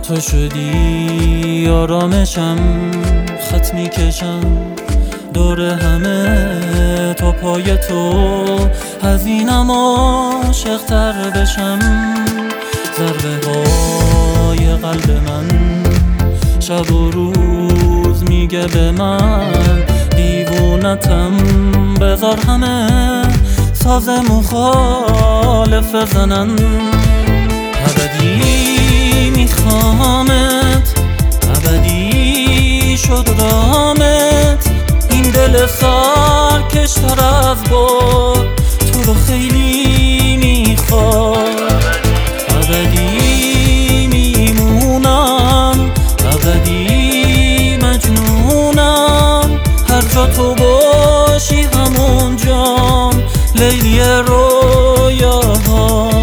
تو شدی آرامشم، خط میکشم دور همه تا پای تو، از اینم عاشق‌تر بشم. ضربه های قلب من شب و روز میگه به من دیوونتم، بذار همه ساز مخالف بزنن. ابدی میخوامت، ابدی شد رامت، این دل سرکشتر از باد تو رو خیلی میخواد. ابدی میمونم، ابدی مجنونم، هر جا تو باشی همونجام لیلی رویاها.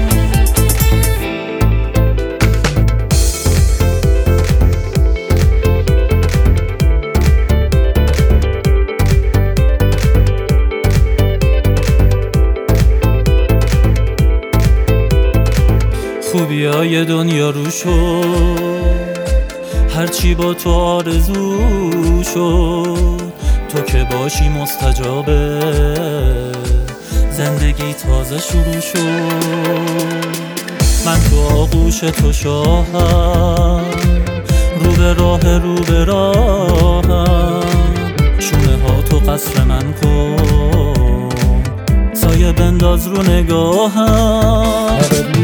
خوبیای دنیا رو شد، هرچی با تو آرزو شد، تو که باشی مستجابه، زندگی تازه شروع شد. من تو آغوش تو شاهم، رو به راهم، شونه ها تو قصر من کن، سایه بنداز رو نگاهم.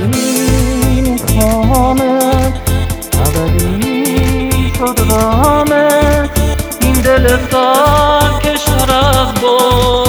ابدی شد رامت، این دل سرکشتر از باد